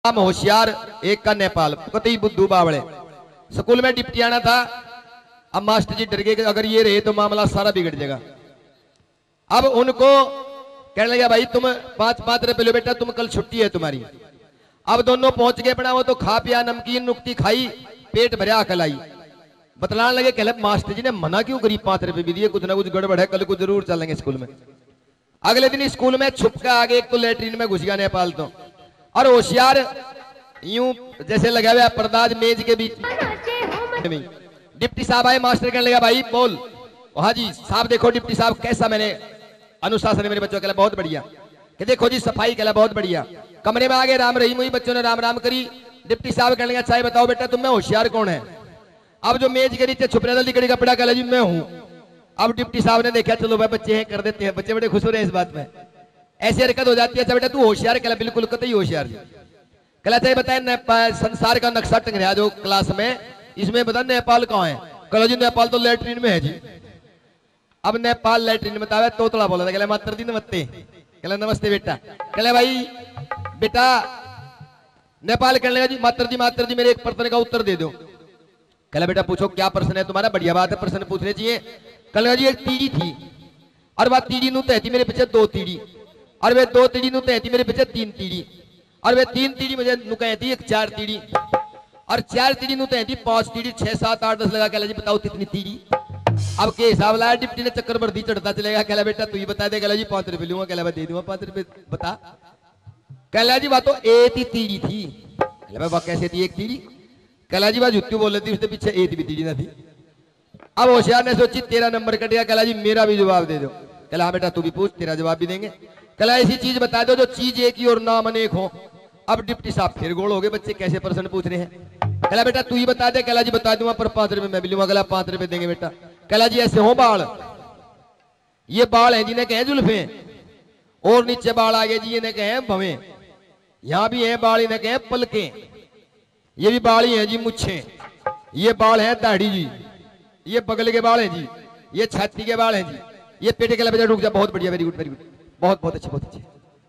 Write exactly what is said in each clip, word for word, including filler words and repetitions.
नाम होशियार, एक का नेपाल, कतई बुद्धू बावड़े। स्कूल में डिप्टी आना था। अब मास्टर जी डर गए कि अगर ये रहे तो मामला सारा बिगड़ जाएगा। अब उनको कहने लगा, भाई तुम पांच पांच रुपए लो बेटा, तुम कल छुट्टी है तुम्हारी। अब दोनों पहुंच गए अपना, वो तो खा पिया, नमकीन नुकती खाई, पेट भरा, अकल आई। बतलाने लगे, कहले मास्टर जी ने मना क्यों करी, पांच रुपए भी दिए, कुछ ना कुछ गड़बड़ है, कल को जरूर चलेंगे स्कूल में। अगले दिन स्कूल में छुप के आगे एक तो लेटरिन में घुस गया नेपाल तो, और होशियार यूं जैसे लगा हुआ परदाज मेज के बीच में। डिप्टी साहब आए, मास्टर कहने लगा, भाई बोल। हाँ जी साहब, देखो डिप्टी साहब कैसा मैंने अनुशासन है मेरे बच्चों, कहला बहुत बढ़िया। कि देखो जी सफाई, कहला बहुत बढ़िया। कमरे में आगे राम रहीम हुई, बच्चों ने राम राम करी। डिप्टी साहब कहने लगा, चाहे बताओ बेटा तुम में होशियार कौन है। अब जो मेज के नीचे छुप रहा था लिकड़ी कपड़ा, कहला जी मैं हूं। अब डिप्टी साहब ने देखा, चलो भाई बच्चे हैं, कर देते हैं। बच्चे बड़े खुश हो रहे हैं इस बात में, ऐसी हरकत हो जाती है। अच्छा बेटा तू होशियार, कहला बिल्कुल कतई होशियार जी। कहला चाहिए बताए संसार का नक्शा टंग रहा जो क्लास में, इसमें बता नेपाल कहाँ है। कहला जी नेपाल तो लेटरिन में है जी। अब नेपाल लेटरिन में बतावे, तोतला बोला था, कहला मात्र दी नमस्ते। कहला नमस्ते बेटा। कहला भाई बेटा नेपाल, कहने लगा जी मात्र जी मात्र जी मेरे एक प्रश्न का उत्तर दे दो। कहला बेटा पूछो क्या प्रश्न है तुम्हारा, बढ़िया बात है, प्रश्न पूछने चाहिए। कहने लगा जी एक तीड़ी थी, और वह तीड़ी नु तहती मेरे पीछे दो तीड़ी, और वे दो तीड़ी नु तहती मेरे पीछे तीन तीड़ी, और वे तीन तीड़ी मुझे नु कहती एक चार तीड़ी, और चार तीड़ी नु तहती पांच तीड़ी, छह सात आठ दस लगा। कहला जी बताओ कितनी तीड़ी। अब के हिसाब लाया डिप्टी ने, चक्कर वर्दी चढ़ता चलेगा। कहला बेटा तू ही बता दे। कहला जी पांच रुपए लूंगा। कहला मैं दे दूंगा पांच रुपए, बता। कहला जी बात तो एक ही तीड़ी थी। कहला वह कैसे थी एक तीड़ी। कहला जी बात जुत्ती बोल रही थी, उसके पीछे एक भी तीड़ी ना थी। अब होशियार ने सोची तेरा नंबर कट गया। कहला जी मेरा भी जवाब दे दो। कहला हाँ बेटा तू भी पूछ, तेरा जवाब भी देंगे। कहला ऐसी चीज बता दो जो चीज एक ही और नाम अनेक हो। अब डिप्टी साहब फिर गोल हो गए, बच्चे कैसे प्रश्न पूछ रहे हैं। कहला बेटा तू ही बता दे। कहला जी बता दूंगा पर पांच रुपए मैं भी लूंगा। कहला पांच रुपए देंगे बेटा। कहला जी ऐसे हो बाल, ये बाल हैं जिन्हें कहें जुल्फे, और नीचे बाल आगे जी इन्हें कहें भवें, यहां भी है बाल इन्हें कहें पलके, ये भी बाल ही है जी मुच्छे, ये बाल है दाढ़ी जी, ये बगल के बाल हैं जी, ये छाती के बाल हैं जी, ये पेटे के लपेटा। रुक जा, बहुत बढ़िया, वेरी गुड वेरी गुड, बहुत बहुत अच्छे बहुत अच्छे।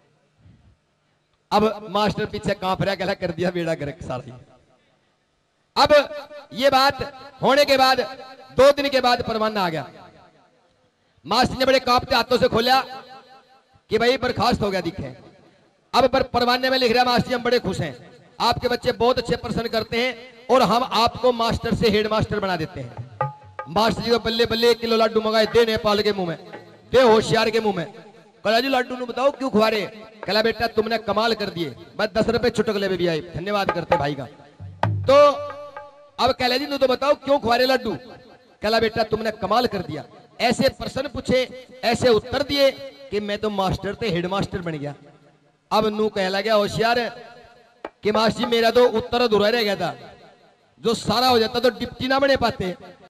अब मास्टर पीछे कांप रहा, कहला कर दिया बेड़ा गर्क सारा। अब ये बात होने के बाद दो दिन के बाद परवाना आ गया। मास्टर ने बड़े कांपते हाथों से खोला कि भाई बर्खास्त हो गया दिखे। अब पर परवाने में लिख रहा मास्टर जी हम बड़े खुश हैं, आपके बच्चे बहुत अच्छे प्रश्न करते हैं और हम आपको मास्टर से हेड मास्टर बना देते हैं। मास्टर जी को बल्ले बल्ले एक किलो लड्डू मंगाए, दे नेपाल के मुंह में, दे होशियार के मुंह में। कहला जी लड्डू नु बताओ क्यों खुआ रहे। कहला बेटा तुमने कमाल कर दिए, बस दस रुपए चुटकले में भी आए, धन्यवाद करते भाई का। तो अब कहला जी नु तो बताओ क्यों खुआ रहे लड्डू। कहला बेटा तुमने कमाल कर दिया, ऐसे प्रश्न पूछे, ऐसे उत्तर दिए कि मैं तो मास्टर थे हेड मास्टर बन गया। अब नू कहला गया होशियार कि मास्टर जी मेरा तो उत्तर अधूरा रह गया था, जो सारा हो जाता तो डिप्टी ना बने पाते।